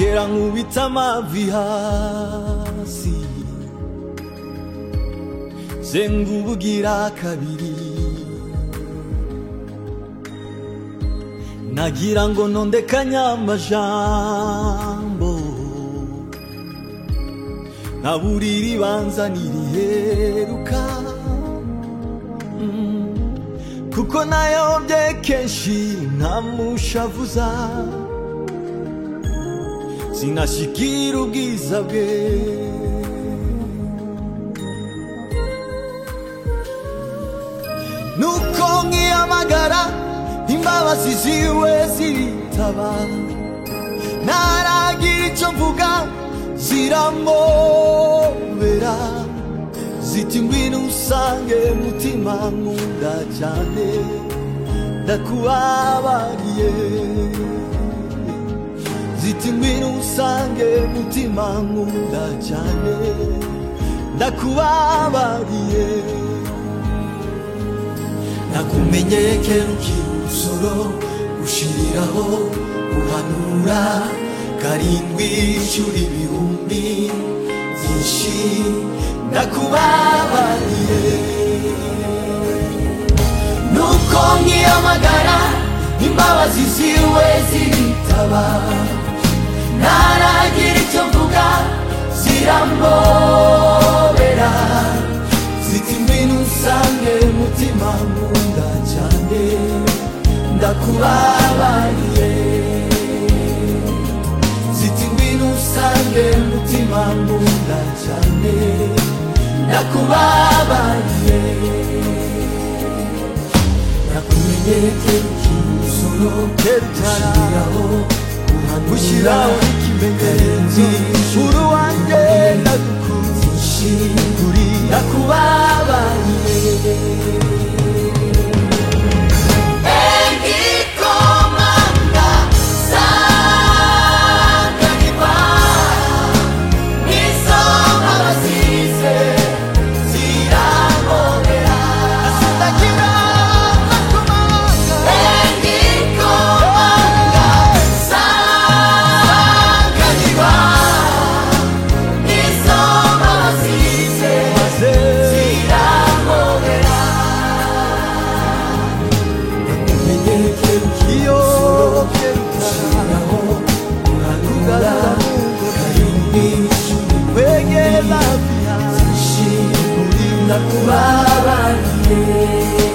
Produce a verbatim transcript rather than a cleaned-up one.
ndongera nkubita amavi hasi zengubugira kabiri nagira ngo nondekanya amajambo naburira ibanza niriheruka mm. kuko nayobye kenshi nkamushavuza sinashikira ubwiza bwe nuko nkiyamagara imbabazi ziwe ziritaba ntaragira icyo mvuga ziramobera ziti ngwino usange mutima nkunda cyane ndakubabariye ziti ngwino usange mutima nkunda cyane ndakubabariye nakumenye kera ukiri umusoro ushiriraho uhanura karindwi inshuro ibihumbi byinshi ndakubabariye nuko nkiyamagara imbabazi ziwe ziritaba ntaragira icyo mvuga ziramobera ziti ngwino usange mutima nkunda cyane ndakubabariye ziti ngwino usange mutima nkunda cyane ndakubabariye nakumenye kera ukiri umusoro ushiriraho ushyiraho ikimenyetso uru wanjye ndagukunze kuri ndakubabariye Nakubabariye